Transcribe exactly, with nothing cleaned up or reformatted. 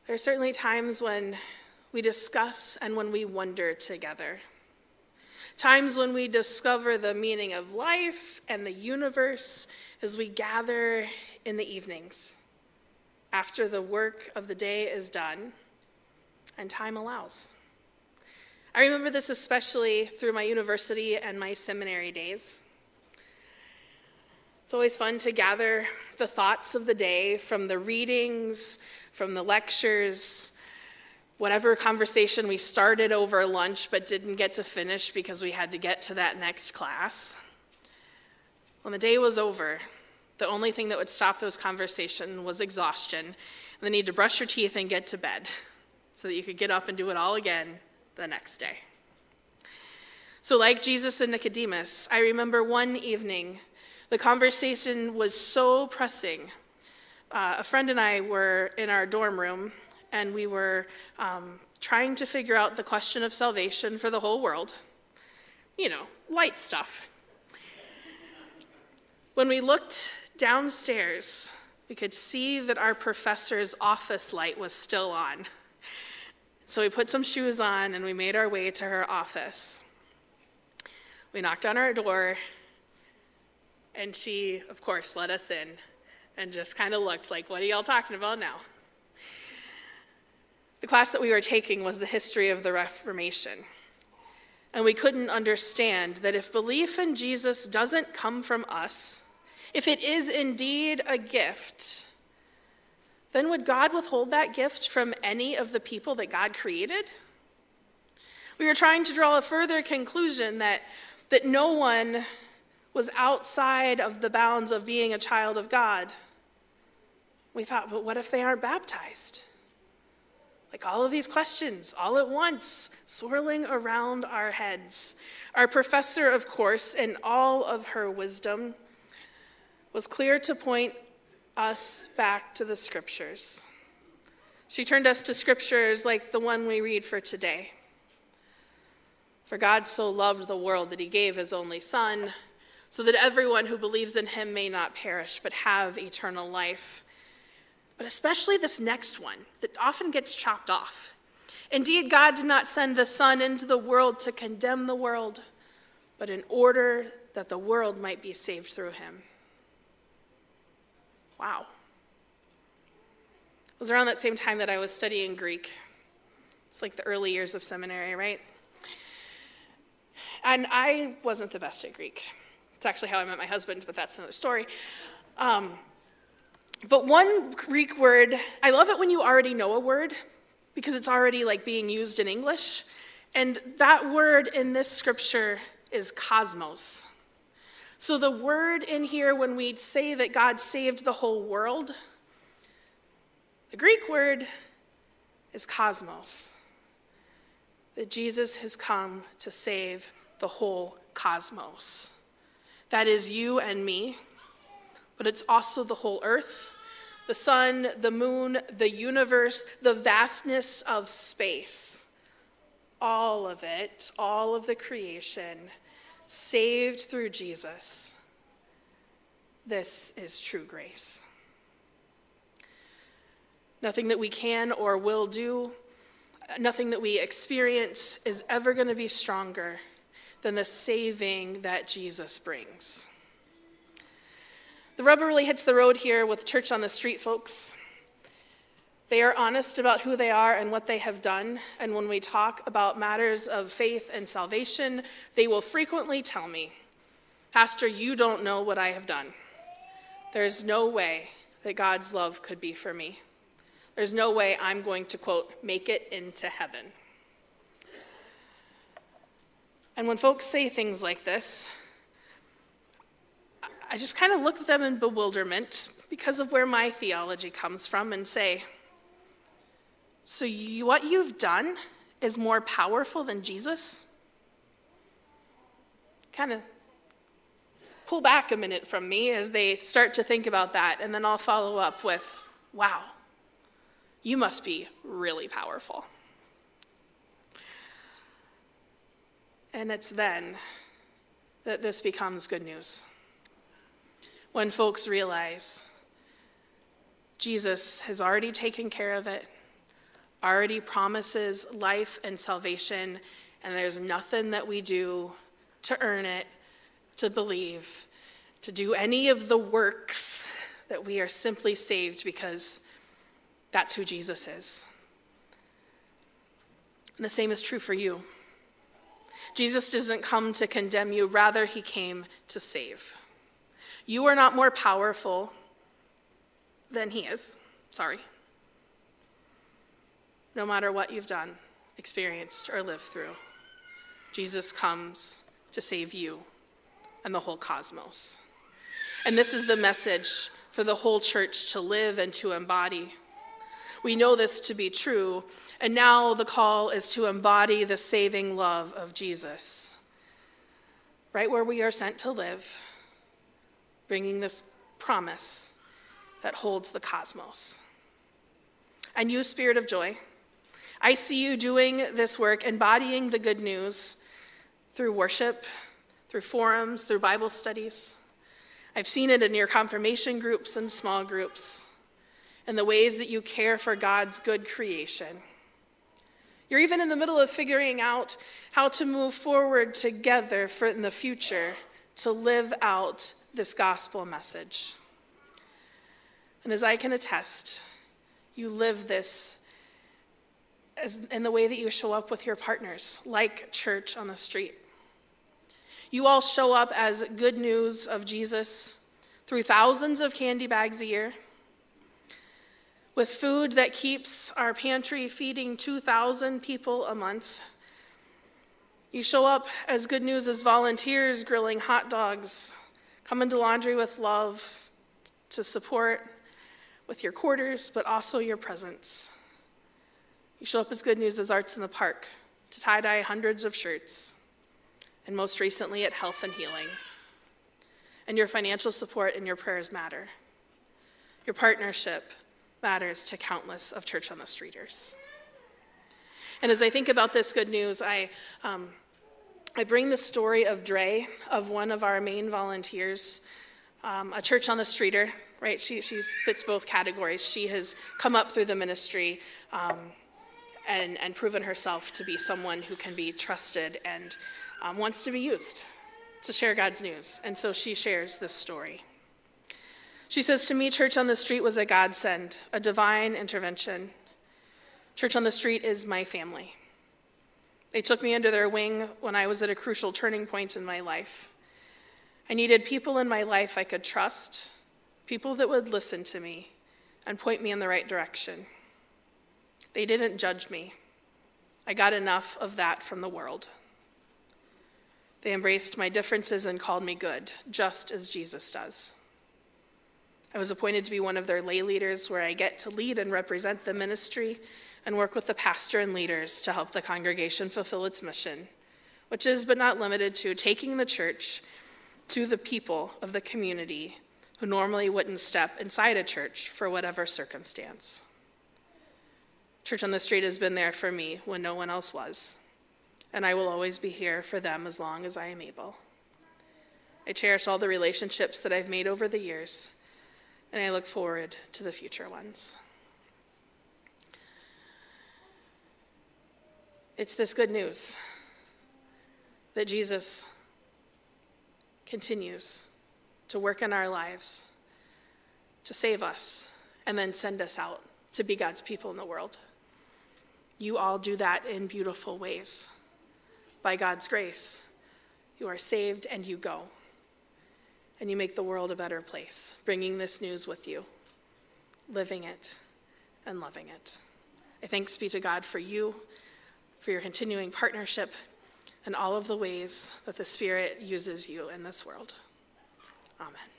There are certainly times when we discuss and when we wonder together. Times when we discover the meaning of life and the universe as we gather in the evenings, after the work of the day is done and time allows. I remember this especially through my university and my seminary days. It's always fun to gather the thoughts of the day from the readings, from the lectures, whatever conversation we started over lunch but didn't get to finish because we had to get to that next class. When the day was over, the only thing that would stop those conversations was exhaustion and the need to brush your teeth and get to bed so that you could get up and do it all again the next day. So like Jesus and Nicodemus, I remember one evening, the conversation was so pressing. Uh, a friend and I were in our dorm room, and we were um, trying to figure out the question of salvation for the whole world. You know, light stuff. When we looked downstairs, we could see that our professor's office light was still on. So we put some shoes on, and we made our way to her office. We knocked on her door, and she, of course, let us in and just kind of looked like, what are y'all talking about now? The class that we were taking was the history of the Reformation. And we couldn't understand that if belief in Jesus doesn't come from us, if it is indeed a gift, then would God withhold that gift from any of the people that God created? We were trying to draw a further conclusion that, that no one was outside of the bounds of being a child of God. We thought, but what if they aren't baptized? Like all of these questions, all at once, swirling around our heads. Our professor, of course, in all of her wisdom, was clear to point us back to the scriptures. She turned us to scriptures like the one we read for today. For God so loved the world that he gave his only Son, so that everyone who believes in him may not perish, but have eternal life. But especially this next one that often gets chopped off. Indeed, God did not send the Son into the world to condemn the world, but in order that the world might be saved through him. Wow. It was around that same time that I was studying Greek. It's like the early years of seminary, right? And I wasn't the best at Greek. It's actually how I met my husband, but that's another story. Um, but one Greek word, I love it when you already know a word because it's already like being used in English. And that word in this scripture is cosmos. So the word in here when we say that God saved the whole world, the Greek word is cosmos. That Jesus has come to save the whole cosmos. That is you and me, but it's also the whole earth, the sun, the moon, the universe, the vastness of space. All of it, all of the creation, saved through Jesus. This is true grace. Nothing that we can or will do, nothing that we experience is ever going to be stronger than the saving that Jesus brings. The rubber really hits the road here with Church on the Street folks. They are honest about who they are and what they have done, and when we talk about matters of faith and salvation, they will frequently tell me, Pastor, you don't know what I have done. There's no way that God's love could be for me. There's no way I'm going to, quote, make it into heaven. And when folks say things like this, I just kind of look at them in bewilderment because of where my theology comes from and say, so you, what you've done is more powerful than Jesus? Kind of pull back a minute from me as they start to think about that, and then I'll follow up with, wow, you must be really powerful. And it's then that this becomes good news. When folks realize Jesus has already taken care of it, already promises life and salvation, and there's nothing that we do to earn it, to believe, to do any of the works, that we are simply saved because that's who Jesus is. And the same is true for you. Jesus doesn't come to condemn you, rather he came to save. You are not more powerful than he is. Sorry. No matter what you've done, experienced, or lived through, Jesus comes to save you and the whole cosmos. And this is the message for the whole church to live and to embody. We know this to be true, and now the call is to embody the saving love of Jesus, right where we are sent to live, bringing this promise that holds the cosmos. And you, Spirit of Joy, I see you doing this work, embodying the good news through worship, through forums, through Bible studies. I've seen it in your confirmation groups and small groups, and the ways that you care for God's good creation. You're even in the middle of figuring out how to move forward together for in the future to live out this gospel message. And as I can attest, you live this as in the way that you show up with your partners, like Church on the Street. You all show up as good news of Jesus through thousands of candy bags a year, with food that keeps our pantry feeding two thousand people a month. You show up as good news as volunteers grilling hot dogs, coming to Laundry with Love to support with your quarters, but also your presence. You show up as good news as Arts in the Park to tie-dye hundreds of shirts, and most recently at Health and Healing. And your financial support and your prayers matter. Your partnership matters to countless of Church on the Streeters. And as I think about this good news, I um, I bring the story of Dre, of one of our main volunteers, um, a Church on the Streeter, right? She she fits both categories. She has come up through the ministry um, and, and proven herself to be someone who can be trusted and um, wants to be used to share God's news. And so she shares this story. She says, to me, Church on the Street was a godsend, a divine intervention. Church on the Street is my family. They took me under their wing when I was at a crucial turning point in my life. I needed people in my life I could trust, people that would listen to me and point me in the right direction. They didn't judge me. I got enough of that from the world. They embraced my differences and called me good, just as Jesus does. I was appointed to be one of their lay leaders, where I get to lead and represent the ministry and work with the pastor and leaders to help the congregation fulfill its mission, which is, but not limited to, taking the church to the people of the community who normally wouldn't step inside a church for whatever circumstance. Church on the Street has been there for me when no one else was, and I will always be here for them as long as I am able. I cherish all the relationships that I've made over the years, and I look forward to the future ones. It's this good news that Jesus continues to work in our lives, to save us, and then send us out to be God's people in the world. You all do that in beautiful ways. By God's grace, you are saved and you go. And you make the world a better place, bringing this news with you, living it, and loving it. I thanks be to God for you, for your continuing partnership, and all of the ways that the Spirit uses you in this world. Amen.